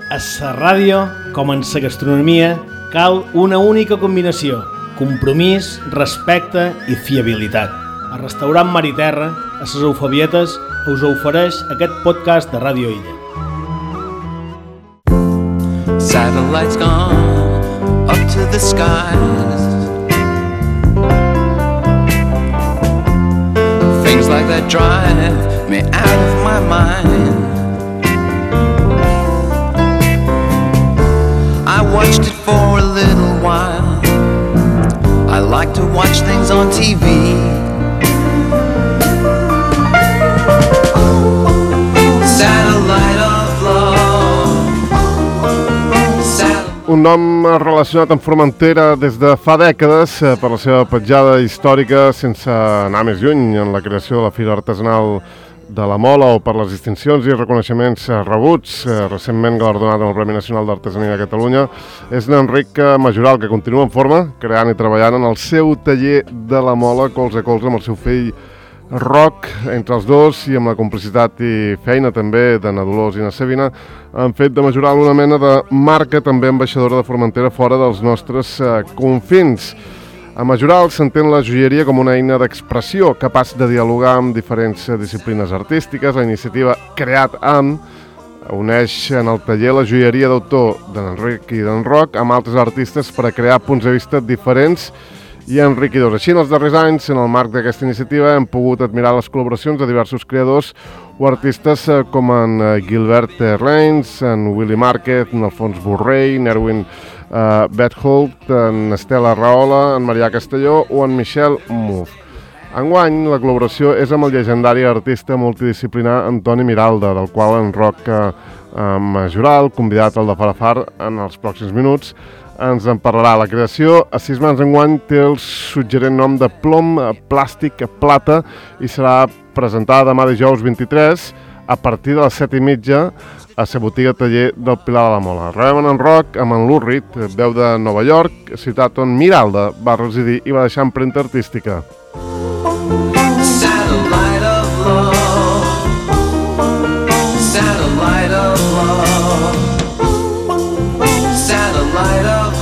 A la ràdio, com en la gastronomia, cal una única combinació: compromís, respecte i fiabilitat. El restaurant Mar i Terra, a les Eufabietes, us ofereix aquest podcast de Ràdio Illa. Satellites gone up to the skies. Things like that drive me out of my mind. I watched it for a little while. I like to watch things on TV. Satellite of love. Un nom relacionat amb Formentera des de fa dècades per la seva petjada històrica, sense anar més lluny en la creació de la Fira Artesanal de la Mola o per les distincions i reconeixements rebuts, recentment galardonat amb el Premi Nacional d'Artesania de Catalunya, és l'Enric Majoral, que continua en forma, creant i treballant en el seu taller de la Mola, colze a colze amb el seu fill Roc. Entre els dos, i amb la complicitat i feina també de na Dolors i na Sabina, han fet de Majoral una mena de marca també ambaixadora de Formentera fora dels nostres confins. A Majoral s'entén la joieria com una eina d'expressió, capaç de dialogar amb diferents disciplines artístiques. La iniciativa Creat amb uneix en el taller la joieria d'autor d'en Enric i d'en Roc amb altres artistes per a crear punts de vista diferents i enriquidors. Així, en els darrers anys, en el marc d'aquesta iniciativa, hem pogut admirar les col·laboracions de diversos creadors o artistes com en Gilbert Reins, en Willy Márquez, en Alfons Borrell, en Erwin Betholt, en Estela Rahola, en Marià Castelló o en Michel Muff. Enguany, la col·laboració és amb el llegendari artista multidisciplinar Antoni Miralda, del qual en Roc Majoral, convidat al de Farafar en els pròxims minuts, ens en parlarà. La creació a 6 mans enguany té el suggerent nom de Plom Plàstic Plata i serà presentada demà dijous 23 a partir de les 7:30 a la botiga taller del Pilar de la Mola. Rebem en Roc amb en Lurrit, veu de Nova York, ciutat on Miralda va residir i va deixar empremta artística. Satellite of love. Satellite of love. Satellite of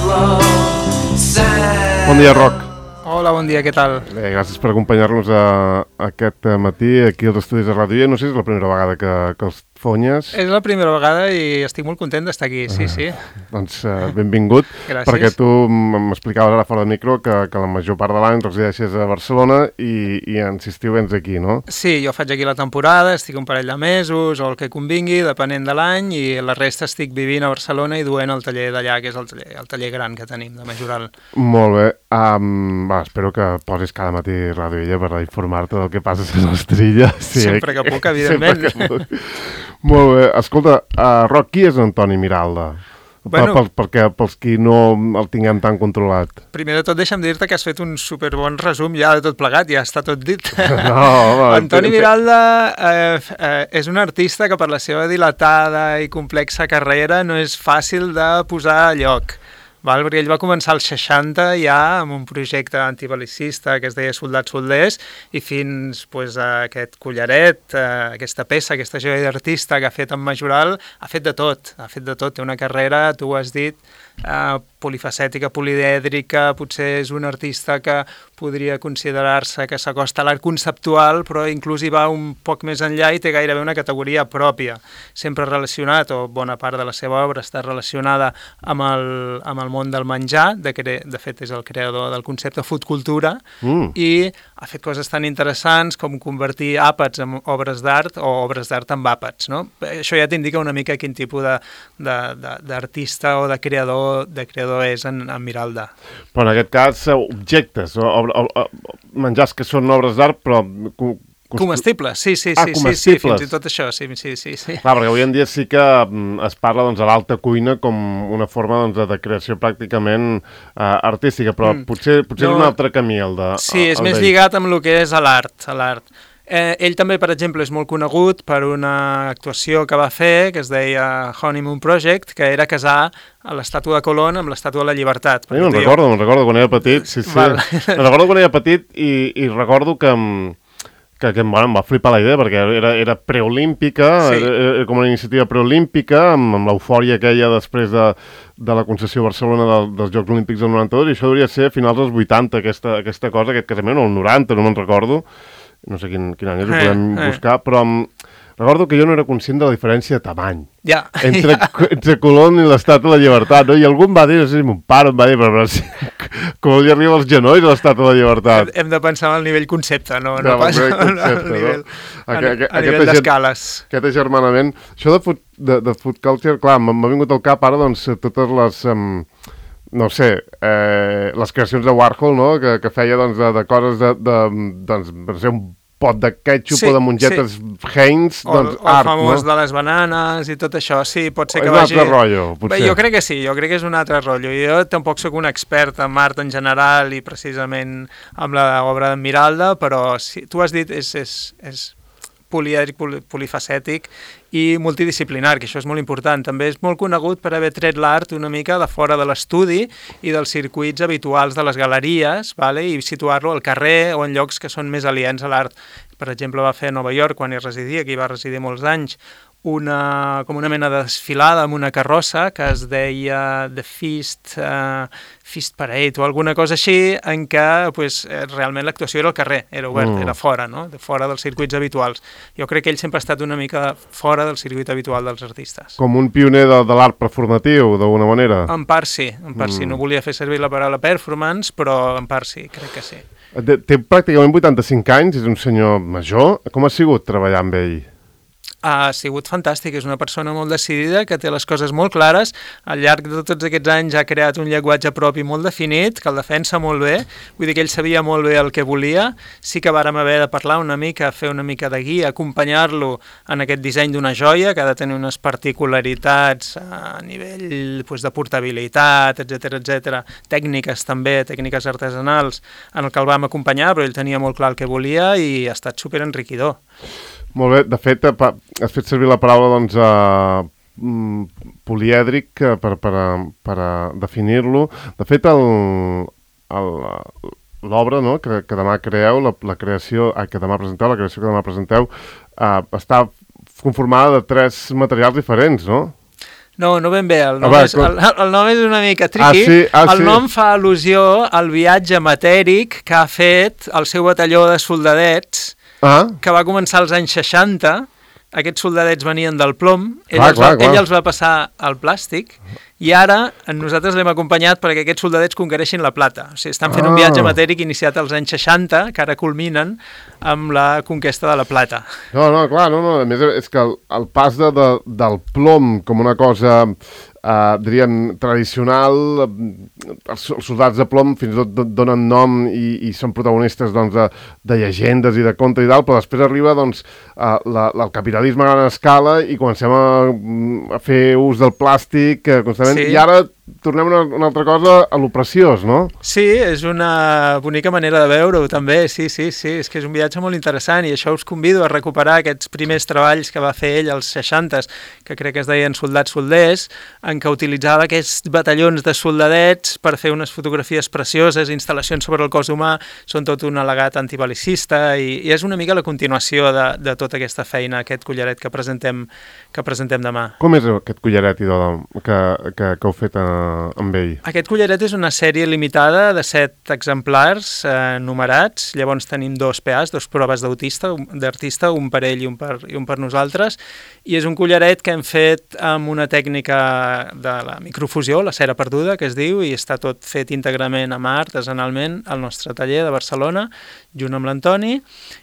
love. Bon dia, Roc. Hola, bon dia, què tal? Bé, gràcies per acompanyar-nos aquest matí aquí als estudis de Ràdio Illa. No sé si és la primera vegada que els fonyes. És la primera vegada i estic molt content d'estar aquí, sí. Doncs benvingut. Gràcies. Perquè tu m'explicaves ara fora de micro que la major part de l'any resideixes a Barcelona i ens estiu vens aquí, no? Sí, jo faig aquí la temporada, estic un parell de mesos o el que convingui, depenent de l'any, i la resta estic vivint a Barcelona i duent el taller d'allà, que és el taller gran que tenim, de Majoral. Molt bé. Espero que posis cada matí Ràdio Illa per informar-te del que passa a la nostra illa. Sí, Sempre que puc, evidentment. Molt bé. Escolta, Roc, qui és Antoni Miralda? Bueno, perquè pels qui no el tinguem tan controlat. Primer de tot, deixa'm dir-te que has fet un superbon resum ja de tot plegat, ja està tot dit. No, home, Antoni Miralda és un artista que per la seva dilatada i complexa carrera no és fàcil de posar a lloc. Perquè ell va començar als 60 ja amb un projecte antibelicista que es deia Soldats Solders i fins a aquest collaret, aquesta peça, aquesta joia d'artista que ha fet en Majoral, ha fet de tot, té una carrera, tu ho has dit, polifacètica, polidèdrica, potser és un artista que podria considerar-se que s'acosta a l'art conceptual, però inclús hi va un poc més enllà i té gairebé una categoria pròpia, sempre relacionat, o bona part de la seva obra està relacionada amb el món del menjar, de fet és el creador del concepte food cultura, i ha fet coses tan interessants com convertir àpats en obres d'art o obres d'art en àpats, no? Això ja t'indica una mica quin tipus d'artista o de creador és en Miralda. Però en aquest cas, objectes, menjars que són obres d'art, però comestibles, sí, comestibles. fins i tot això, sí. Clar, perquè avui en dia sí que es parla a l'alta cuina com una forma de creació pràcticament artística, però potser és un altre camí el de... Sí, és més lligat amb el que és l'art. Ell també, per exemple, és molt conegut per una actuació que va fer, que es deia Honeymoon Project, que era casar a l'estàtua de Colón amb l'estàtua de la Llibertat. Me'n recordo quan era petit, sí. Me'n recordo quan era petit i recordo que que em va flipar la idea, perquè era preolímpica, Sí. era com una iniciativa preolímpica, amb l'eufòria aquella després de la concessió a Barcelona dels Jocs Olímpics del 92, i això hauria de ser a finals dels 80, aquesta cosa, aquest casament, o el 90, no me'n recordo, no sé quin any és, ho podem buscar, però recordo que jo no era conscient de la diferència de tamany Ja. entre Colón i l'Estàtua de la Llibertat, no? I algú em va dir, no sé si mon pare em va dir, però com li arriba als genolls a l'Estàtua de la Llibertat. Hem de pensar en el nivell concepte, no Ja, pas el nivell concepte, al nivell, no? a nivell d'escales. Aquest agermanament. Això de food culture, clar, m'ha vingut al cap ara, doncs, totes les... no sé, les creacions de Warhol, no?, que feia, doncs, de coses doncs, per ser un pot de ketchup o de mongetes Heinz, doncs o art, el famós no? de les bananes i tot això, sí, pot ser que És un vagi... altre rotllo, potser. Bé, jo crec que sí, jo crec que és un altre rotllo. Jo tampoc sóc un expert en art en general i precisament amb l'obra d'en Miralda, però sí, tu has dit és polièdric, polifacètic i multidisciplinar, que això és molt important. També és molt conegut per haver tret l'art una mica de fora de l'estudi i dels circuits habituals de les galeries, vale? I situar-lo al carrer o en llocs que són més aliens a l'art. Per exemple, va fer a Nova York, quan hi residia, que hi va residir molts anys, com una mena de desfilada amb una carrossa que es deia The Feast Parade o alguna cosa així, en què pues, realment l'actuació era al carrer, era obert, era fora, no? De fora dels circuits habituals. Jo crec que ell sempre ha estat una mica fora del circuit habitual dels artistes. Com un pioner de l'art performatiu, d'alguna manera? En part sí, en part sí. No volia fer servir la paraula performance, però en part sí, crec que sí. Té pràcticament 85 anys, és un senyor major. Com ha sigut treballar amb ell? Ha sigut fantàstic, és una persona molt decidida, que té les coses molt clares, al llarg de tots aquests anys ha creat un llenguatge propi molt definit, que el defensa molt bé, vull dir que ell sabia molt bé el que volia, sí que vàrem haver de parlar una mica, fer una mica de guia, acompanyar-lo en aquest disseny d'una joia, que ha de tenir unes particularitats a nivell pues, de portabilitat, etc, tècniques també, tècniques artesanals, en el que el vam acompanyar, però ell tenia molt clar el que volia i ha estat superenriquidor. Molt bé, de fet, has fet servir la paraula doncs, polièdric per definir-lo. De fet, l'obra no, que demà creeu, que demà presenteu, està conformada de 3 materials diferents, no? No ben bé, el nom és una mica tricky. Sí? El nom fa al·lusió al viatge matèric que ha fet el seu batalló de soldadets, que va començar als anys 60, aquests soldadets venien del plom, ell els va passar al plàstic, i ara nosaltres l'hem acompanyat perquè aquests soldadets conquereixin la plata. O sigui, estan fent un viatge matèric iniciat als anys 60, que ara culminen amb la conquesta de la plata. No, a més és que el pas del plom com una cosa... diríem, tradicional, els soldats de plom fins i tot donen nom i són protagonistes doncs, de llegendes i de contes i tal, però després arriba doncs, el capitalisme a gran escala i comencem a fer ús del plàstic constantment, i ara tornem a una altra cosa, a lo preciós, no? Sí, és una bonica manera de veure-ho també, sí, és que és un viatge molt interessant i això us convido a recuperar aquests primers treballs que va fer ell als 60s, que crec que es deien Soldats-Solders, en què utilitzava aquests batallons de soldadets per fer unes fotografies precioses, instal·lacions sobre el cos humà, són tot un al·legat antibalicista i és una mica la continuació de tota aquesta feina, aquest collaret que presentem demà. Com és aquest collaret que heu fet amb ell? Aquest collaret és una sèrie limitada de 7 exemplars numerats, llavors tenim 2 PAs, 2 proves d'artista, un per ell i un per nosaltres, i és un collaret que hem fet amb una tècnica de la microfusió, la cera perduda, que es diu, i està tot fet íntegrament a mà, artesanalment, al nostre taller de Barcelona, junt amb l'Antoni,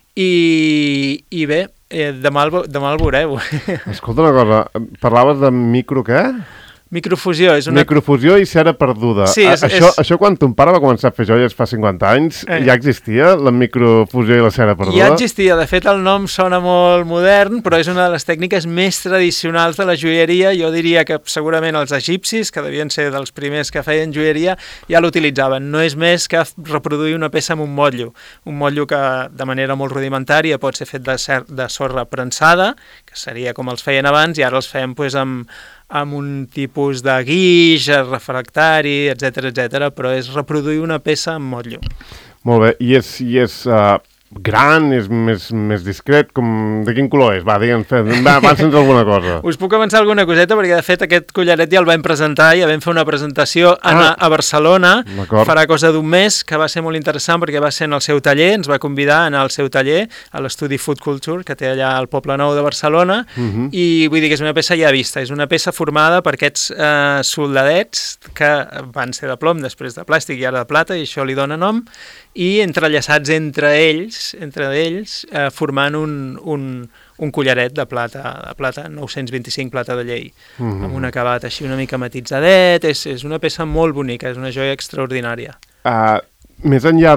i bé, demà el veureu. Escolta una cosa, parlaves de micro què? Microfusió és una... Microfusió i cera perduda. Sí, això quan ton pare va començar a fer joies fa 50 anys, ja existia la microfusió i la cera perduda? Ja existia, de fet el nom sona molt modern, però és una de les tècniques més tradicionals de la joieria. Jo diria que segurament els egipcis, que devien ser dels primers que feien joieria, ja l'utilitzaven. No és més que reproduir una peça amb un motllo que de manera molt rudimentària pot ser fet de sorra prensada, que seria com els feien abans, i ara els fem amb un tipus de guix, refractari, etc, però és reproduir una peça amb motllo. Molt bé, i és gran, és més discret, de quin color és? Va, avança'ns alguna cosa. Us puc avançar alguna coseta, perquè de fet aquest collaret ja el vam presentar, ja vam fer una presentació a Barcelona, farà cosa d'un mes, que va ser molt interessant perquè va ser en el seu taller, ens va convidar a anar al seu taller, a l'estudi Food Culture, que té allà al Poble Nou de Barcelona, i vull dir que és una peça ja vista, és una peça formada per aquests soldadets que van ser de plom, després de plàstic i ara de plata, i això li dona nom, i entrellaçats entre ells formant un collaret de plata 925, plata de llei, amb un acabat així una mica matitzadet. És una peça molt bonica, és una joia extraordinària. Més enllà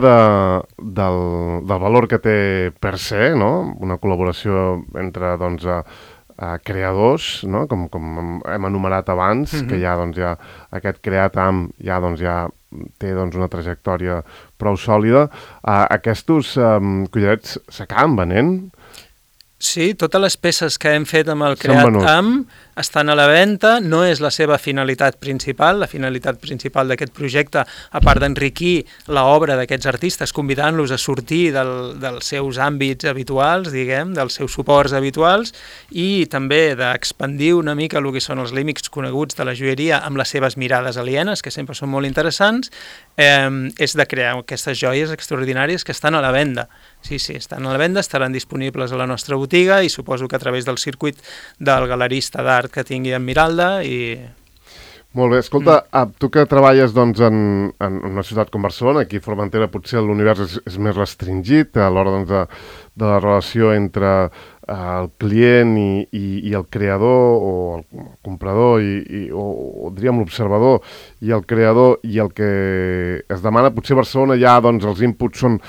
del valor que té per se, no? Una col·laboració entre creadors, no? Com hem enumerat abans, que ja aquest Creatam ja té una trajectòria prou sòlida. Aquests collarets s'acaben venent? Sí, totes les peces que hem fet amb el Creatam estan a la venda, no és la seva finalitat principal. La finalitat principal d'aquest projecte, a part d'enriquir l'obra d'aquests artistes, convidant-los a sortir dels seus àmbits habituals, diguem, dels seus suports habituals, i també d'expandir una mica el que són els límits coneguts de la joieria amb les seves mirades alienes, que sempre són molt interessants, és de crear aquestes joies extraordinàries que estan a la venda. Sí, estan a la venda, estaran disponibles a la nostra botiga i suposo que a través del circuit del galerista d'art que tingui en Miralda. Molt bé, escolta, tu que treballes en una ciutat com Barcelona, aquí a Formentera potser l'univers és més restringit a l'hora de la relació entre el client i el creador, o el comprador, o diríem l'observador i el creador, i el que es demana. Potser a Barcelona ja els inputs són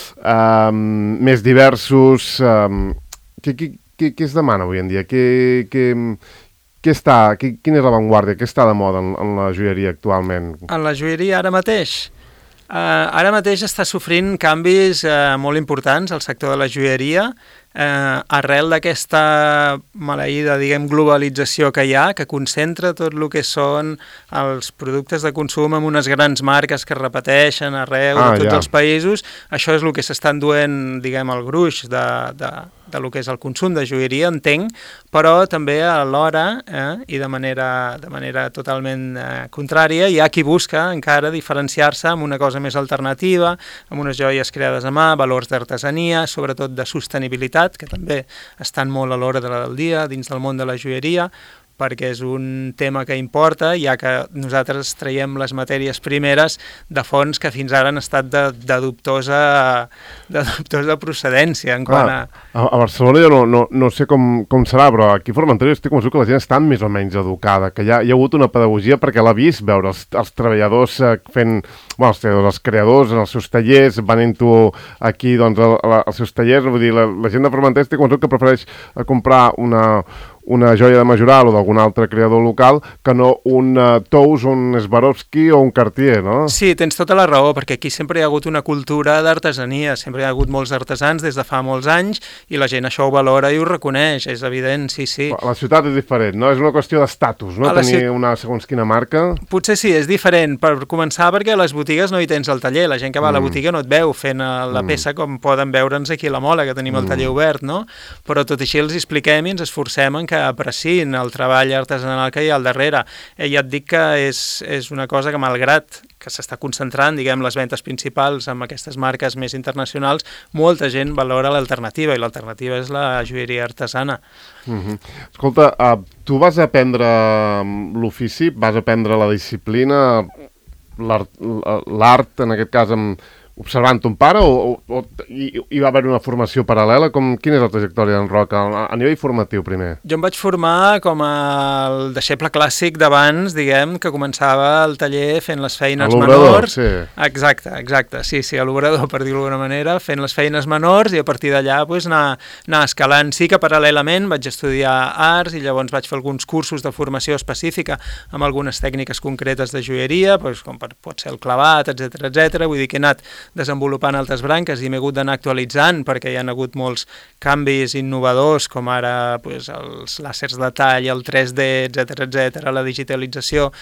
més diversos. Què es demana avui en dia? Quina és l'avantguàrdia? Què està de moda en la joieria actualment? En la joieria ara mateix? Ara mateix està sofrint canvis molt importants al sector de la joieria, arrel d'aquesta maleïda, globalització que hi ha, que concentra tot el que són els productes de consum amb unes grans marques que es repeteixen arreu de tots els països. Això és el que s'està enduent, el gruix del que és el consum de joieria, entenc, però també alhora, i de manera totalment contrària, hi ha qui busca encara diferenciar-se amb una cosa més alternativa, amb unes joies creades a mà, valors d'artesania, sobretot de sostenibilitat, que també estan molt a l'hora del dia dins del món de la joieria, perquè és un tema que importa, ja que nosaltres traiem les matèries primeres de fonts que fins ara han estat de dubtosa procedència. A Barcelona jo no sé com serà, però aquí a Formentera estic convençut que la gent està més o menys educada, que hi ha hagut una pedagogia perquè l'ha vist veure els treballadors fent, els creadors en els seus tallers, venint-ho aquí als seus tallers. Vull dir, la gent de Formentera estic convençut que prefereix comprar una joia de Majoral o d'algun altre creador local que no un Tous, un Swarovski o un Cartier, no? Sí, tens tota la raó, perquè aquí sempre hi ha hagut una cultura d'artesania, sempre hi ha hagut molts artesans des de fa molts anys i la gent això ho valora i ho reconeix, és evident, sí. La ciutat és diferent, no? És una qüestió d'estatus, no? Tenir una segons quina marca. Potser sí, és diferent, per començar perquè a les botigues no hi tens el taller, la gent que va a la botiga no et veu fent la peça com poden veure'ns aquí a la Mola, que tenim el taller obert, no? Però tot així els expliquem i ens esforcem en que apreciïn el treball artesanal que hi ha al darrere. Ja et dic que és una cosa que, malgrat que s'està concentrant, les ventes principals amb aquestes marques més internacionals, molta gent valora l'alternativa, i l'alternativa és la joieria artesana. Escolta, tu vas aprendre l'ofici, vas aprendre la disciplina, l'art, en aquest cas, observant ton pare, o hi va haver una formació paral·lela? Quina és la trajectòria d'en Roc a nivell formatiu primer? Jo em vaig formar com el deixeble clàssic d'abans, que començava el taller fent les feines menors. Sí. Exacte, sí, a l'obrador, per dir-ho d'alguna manera, fent les feines menors i a partir d'allà anar escalant. Sí que paral·lelament vaig estudiar arts i llavors vaig fer alguns cursos de formació específica amb algunes tècniques concretes de joieria, com pot ser el clavat, etc. Vull dir que he anat desenvolupant altres branques i m'he hagut d'anar actualitzant perquè hi ha hagut molts canvis innovadors, com ara els làsers de tall, el 3D, etc., la digitalització.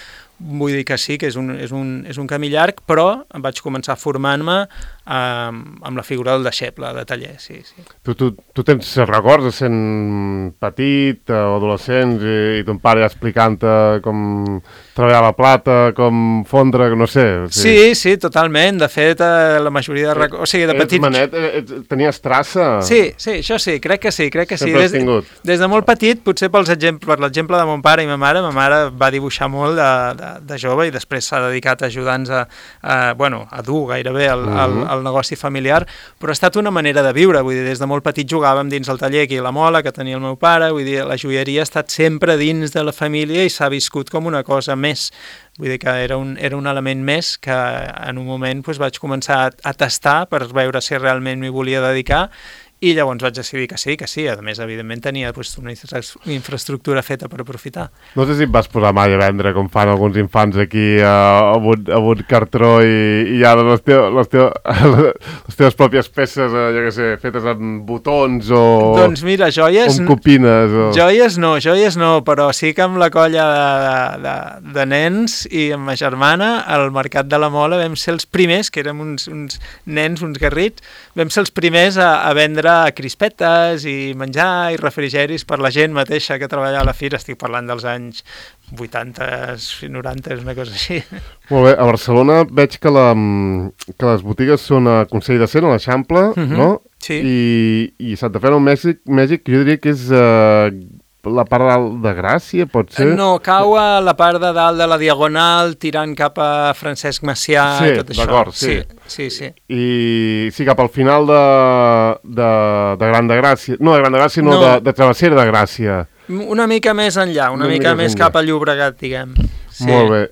vull dir que sí, que és un camí llarg, però vaig començar formant-me amb la figura del deixeble, de taller, sí. Tu tens records de sent petit o adolescent i ton pare explicant-te com treballar la plata, com fondre, no sé. Sí, totalment. De fet, la majoria de records... O sigui, de petit... Manet, tenies traça? Sí, això sí, crec que sí. Sempre has tingut. Des de molt petit, potser per l'exemple de mon pare i ma mare va dibuixar molt de jove i després s'ha dedicat a ajudar-nos a dur gairebé el negoci familiar, però ha estat una manera de viure, vull dir, des de molt petit jugàvem dins el taller aquí a la Mola, que tenia el meu pare, vull dir, la joieria ha estat sempre dins de la família i s'ha viscut com una cosa més. Vull dir que era un element més que en un moment vaig començar a tastar per veure si realment m'hi volia dedicar i llavors vaig decidir que sí. A més, evidentment, tenia una infraestructura feta per aprofitar. No sé si et vas posar mai a vendre, com fan alguns infants aquí, amb un cartró i ja les teves pròpies peces, jo què sé, fetes amb botons o... Doncs mira, joies... amb copines o... Joies no, però sí que amb la colla de nens i amb ma germana, al Mercat de la Mola vam ser els primers, que érem uns nens, uns garrits, vam ser els primers a vendre crispetes i menjar i refrigeris per la gent mateixa que treballava a la fira. Estic parlant dels anys 80, 90, una cosa així. Molt bé, a Barcelona veig que les botigues són a Consell de Cent, a l'Eixample, no? Sí. I Santa Fe, al Mèxic, jo diria que és la part de dalt de Gràcia, pot ser? No, cau a la part de dalt de la Diagonal, tirant cap a Francesc Macià i tot això. D'acord, sí. I sí, cap al final de Gran de Gràcia. No, de Gran de Gràcia, no. De Travessera de Gràcia. Una mica més enllà, una mica més cap a Llobregat, diguem. Sí. Molt bé.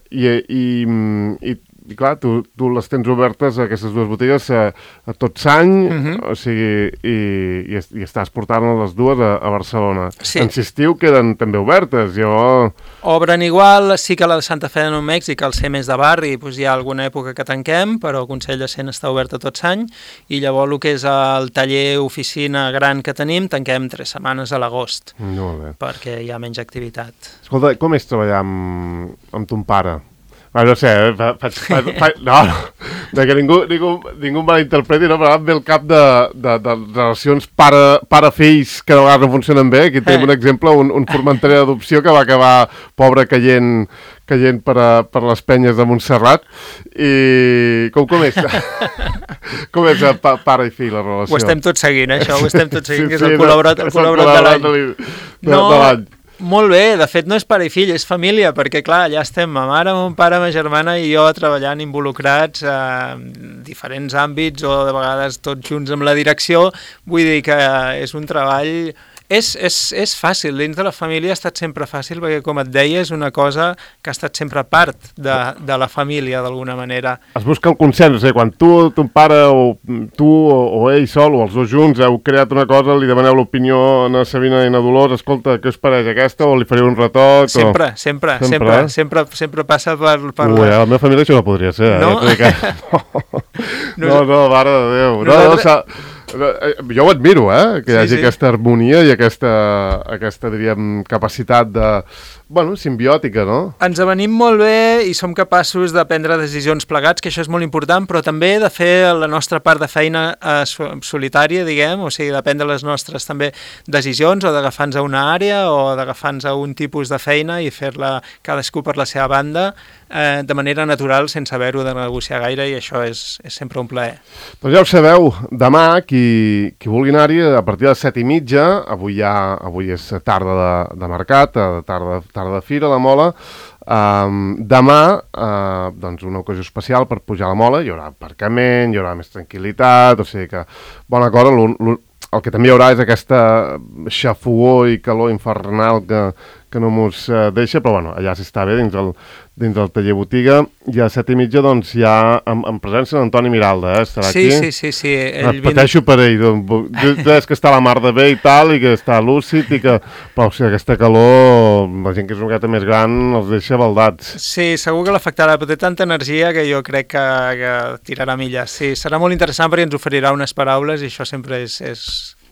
I clar, tu les tens obertes, aquestes dues botigues, a tot l'any, o sigui, i estàs portant les dues a Barcelona. Sí. En estiu queden també obertes, Obren igual, sí que la de Santa Fe de Nou Mèxic, al ser més de barri, hi ha alguna època que tanquem, però el Consell de Cent està obert a tot l'any, i llavors el que és el taller oficina gran que tenim, tanquem 3 setmanes a l'agost, perquè hi ha menys activitat. Escolta, com és treballar amb ton pare? No sé, que ningú me l'interpreti, no? Però em ve el cap de relacions pare-fills que de vegades no funcionen bé. Aquí tenim un exemple, un formentera d'adopció que va acabar, pobre, caient per les penyes de Montserrat. I com és? Com és pare i fill, la relació? Ho estem tot seguint, això, que és el col·laborat de l'any. Molt bé, de fet no és pare i fill, és família, perquè clar, allà estem ma mare, mon pare, ma germana i jo treballant involucrats en diferents àmbits o de vegades tots junts amb la direcció. Vull dir que és un treball... És fàcil, dins de la família ha estat sempre fàcil, perquè com et deia és una cosa que ha estat sempre part de la família d'alguna manera. Es busca el consens, quan tu, ton pare o tu o ell sol o els dos junts heu creat una cosa, li demaneu l'opinió a na Sabina i na Dolors, escolta, què us pareix aquesta, o li fareu un retoc? Sempre passa per... La meva família això no podria ser, no? No, mare de Déu. Jo ho admiro, que hi hagi aquesta harmonia i aquesta, diríem, capacitat de... simbiòtica, no? Ens avenim molt bé i som capaços de prendre decisions plegats, que això és molt important, però també de fer la nostra part de feina solitària, diguem, o sigui, de prendre les nostres també decisions, o d'agafar-nos a una àrea, o d'agafar-nos a un tipus de feina i fer-la cadascú per la seva banda, de manera natural, sense haver-ho de negociar gaire, i això és sempre un plaer. Doncs ja ho sabeu, demà, qui vulgui anar-hi, a partir de les 7:30, avui és tarda de mercat, tarda de fira, la Mola. Demà, doncs una ocasió especial per pujar a la Mola, hi haurà aparcament, hi haurà més tranquil·litat, o sigui que bona cosa. El que també hi haurà és aquesta xafogor i calor infernal que no mos deixa, però allà s'està bé dins el taller botiga, i a 7:30 doncs ja en presència d'Antoni Miralda, estarà aquí. Sí. Pateixo per ell, és que està la mar de bé i tal, i que està lúcid, però aquesta calor, la gent que és una miqueta més gran els deixa baldats. Sí, segur que l'afectarà, però té tanta energia que jo crec que tirarà milles. Sí, serà molt interessant perquè ens oferirà unes paraules i això sempre és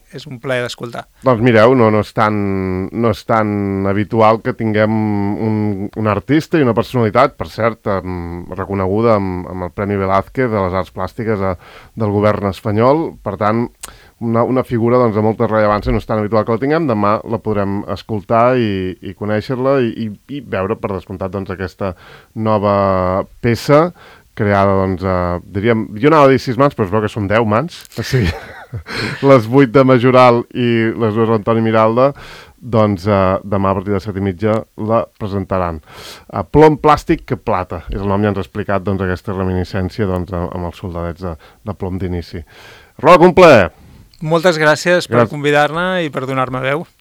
és un plaer d'escoltar. Doncs mireu, no és tan habitual que tinguem un artista i una personalitat, per cert, reconeguda amb el Premi Velázquez de les Arts Plàstiques del govern espanyol. Per tant, una figura doncs, de molta rellevància, no és tan habitual que la tinguem. Demà la podrem escoltar i conèixer-la i veure, per descomptat, doncs, aquesta nova peça creada, doncs, diríem, jo anava a dir 6 mans, però es veu que són 10 mans, o sigui, les 8 de Majoral i les 2 d'Antoni Miralda, doncs demà a partir de 7:30 la presentaran. Plom, plàstic, que plata, és el nom, ja ens ha explicat doncs, aquesta reminiscència doncs, amb els soldadets de plom d'inici. Roc, un plaer! Moltes gràcies per convidar-me i per donar-me veu.